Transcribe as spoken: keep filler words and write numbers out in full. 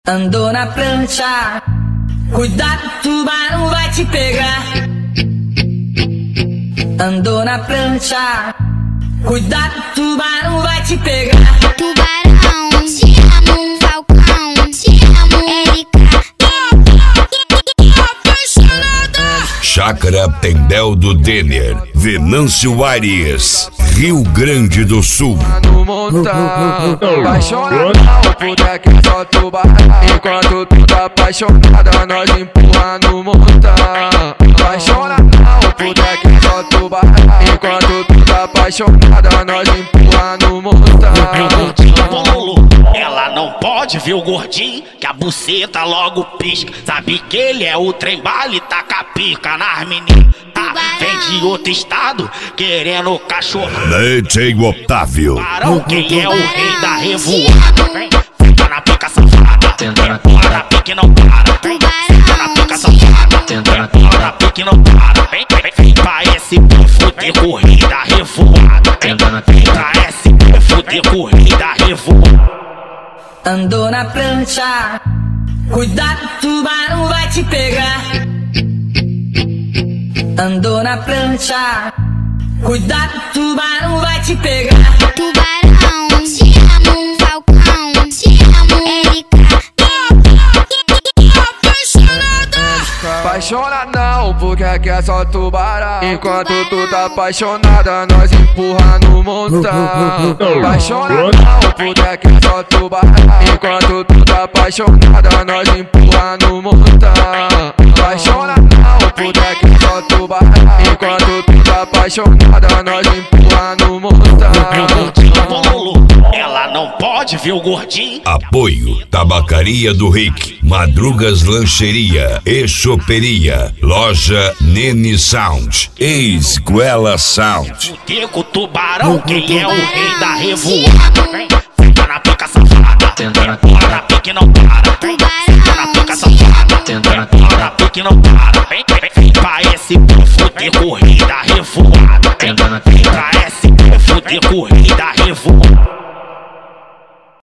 Andou na prancha, cuidado, tubarão vai te pegar. Andou na prancha, cuidado, tubarão vai te pegar. Tubarão, te amo, Falcão, te amo, Erika. Chácara Tendel do Denner, Venâncio Aires, Rio Grande do Sul. No montão, apaixonada por que é só tubarão. Enquanto tu tá apaixonada, nós empurra no montão. Apaixonada por que é só tubarão. Enquanto tu tá apaixonada, nós empurra no montão. Ela não pode ver o gordinho, que a buceta logo pisca. Sabe que ele é o trem bala, taca pica nas meninas. Vem de outro estado, querendo cachorro. D J Otávio. Tubarão, quem é o rei da revoada? Vem, fica na pica safada. Empurra na pica e não para. Vem, fica na pica safada. Empurra na pica e não para. Vem, vem, vem pra esse fuder corrida revoada. Vem, vem pra esse fuder corrida revoada. Andou na prancha, cuidado, tubarão vai te pegar. Andou na prancha, cuidado, tubarão vai te pegar. Tubarão, te amo, Falcão, te amo, Erika. Apaixonada não, porque aqui é só tubarão. Enquanto tu tá apaixonada, nós empurra no montão. Apaixonada não, porque aqui é só tubarão. Enquanto tu tá apaixonada, nós empurra no montão. Apaixonada não, porque aqui é só tubarão. Enquanto tu tá apaixonada, nós empurra no montão. Ela não pode ver o gordinho. Apoio Tabacaria do Rick, Madrugas Lancheria e Choperia, Loja Nene Sound e Esguela Sound. Digo tubarão, quem é o rei da revoada? Vem, fica na pica safada. Empurra na pica e não para. Vem, fica na pica safada. Empurra na pica e não para. Vem, vem, vem pra esse fuder corrida revoada. Vem, vem pra esse fuder corrida revoada.